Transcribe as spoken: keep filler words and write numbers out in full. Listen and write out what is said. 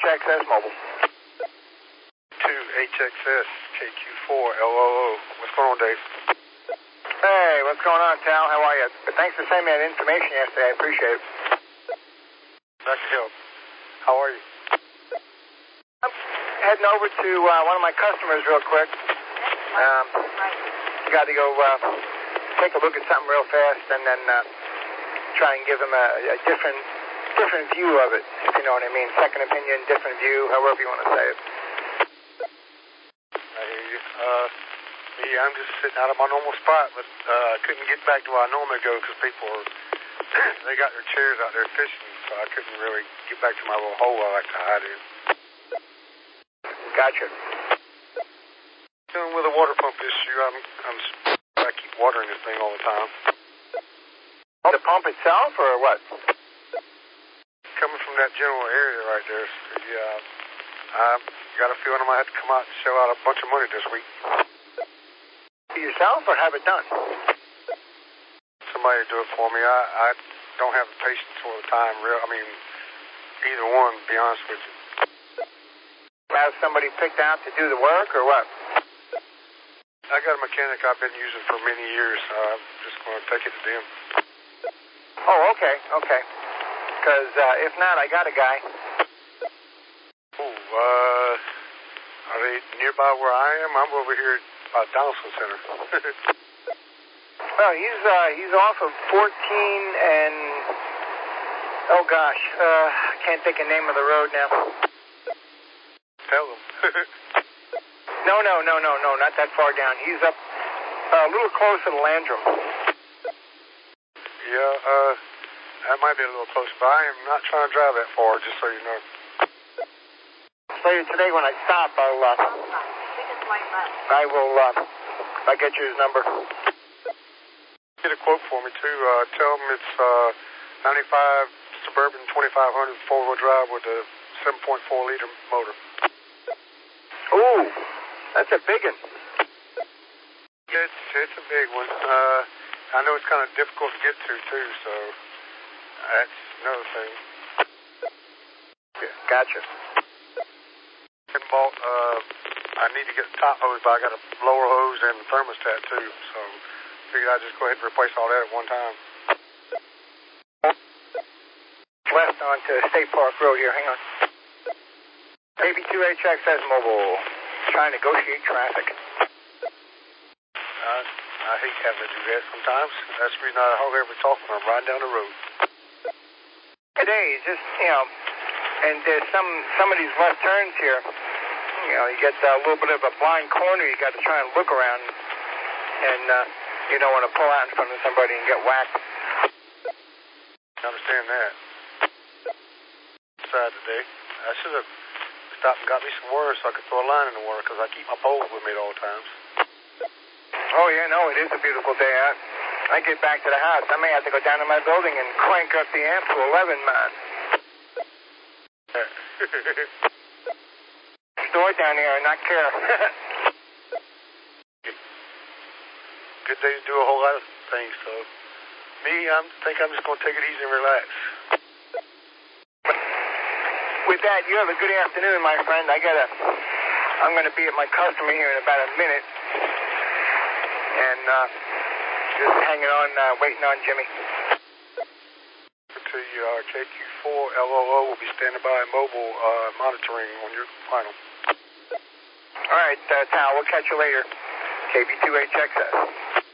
X S mobile. two H X S, K Q four L O O. What's going on, Dave? Hey, what's going on, Tal? How are you? Thanks for sending me that information yesterday. I appreciate it. Glad to help. How are you? I'm heading over to uh, one of my customers real quick. Um, got to go uh, take a look at something real fast and then uh, try and give them a, a different different view of it, if you know what I mean. Second opinion, different view, however you want to say it. I hear you. Uh, yeah, I'm just sitting out of my normal spot, but uh, I couldn't get back to where I normally go because people are, they got their chairs out there fishing, so I couldn't really get back to my little hole I like to hide in. Gotcha. Dealing with a water pump issue, I'm, I'm, I keep watering this thing all the time. Oh, the pump itself, or what? Coming from that general area right there, so yeah, I got a feeling I might have to come out and shell out a bunch of money this week. Yourself, or have it done? Somebody do it for me. I, I don't have the patience or the time, real. I mean, either one, to be honest with you. Have somebody picked out to do the work, or what? I got a mechanic I've been using for many years. Uh, I'm just going to take it to them. Oh, okay, okay. Because uh, if not, I got a guy. Oh, uh, are they nearby where I am? I'm over here by Donaldson Center. Well, he's uh, he's off of fourteen and oh gosh, uh, I can't think of the name of the road now. Tell them. no, no, no, no, no, not that far down. He's up uh, a little closer to Landrum. Yeah, uh, that might be a little close, but I am not trying to drive that far, just so you know. Later today when I stop, I'll, uh, I will, uh, I'll get you his number. Get a quote for me, too. Uh, tell him it's, uh, ninety-five Suburban twenty-five hundred four-wheel drive with a seven point four liter motor. Ooh, that's a big one. It's, it's a big one. Uh, I know it's kind of difficult to get to, too, so that's another thing. Gotcha. And bought, uh, I need to get the top hose, but I got a lower hose and the thermostat, too, so figured I'd just go ahead and replace all that at one time. West onto State Park Road here, hang on. A B two H X S mobile, trying to negotiate traffic. Uh, I hate having to do that sometimes. That's the reason I hardly ever talk when I'm riding down the road. Today, just, you know, and there's some, some of these left turns here, you know, you get a little bit of a blind corner, you got to try and look around, and uh, you don't want to pull out in front of somebody and get whacked. I understand that. Sad today. I should have stopped and got me some water so I could throw a line in the water, because I keep my poles with me at all times. Oh, yeah, no, it is a beautiful day out. I get back to the house, I may have to go down to my building and crank up the amp to eleven, man. Store down here and not care. Good day to do a whole lot of things, so me, I think I'm just going to take it easy and relax. With that, you have a good afternoon, my friend. I gotta, I'm going to be at my customer here in about a minute. And uh, just hanging on, uh, waiting on Jimmy. To you, uh, K Q four L O O will be standing by mobile uh, monitoring on your final. All right, uh, Tal, we'll catch you later. K B two H X S.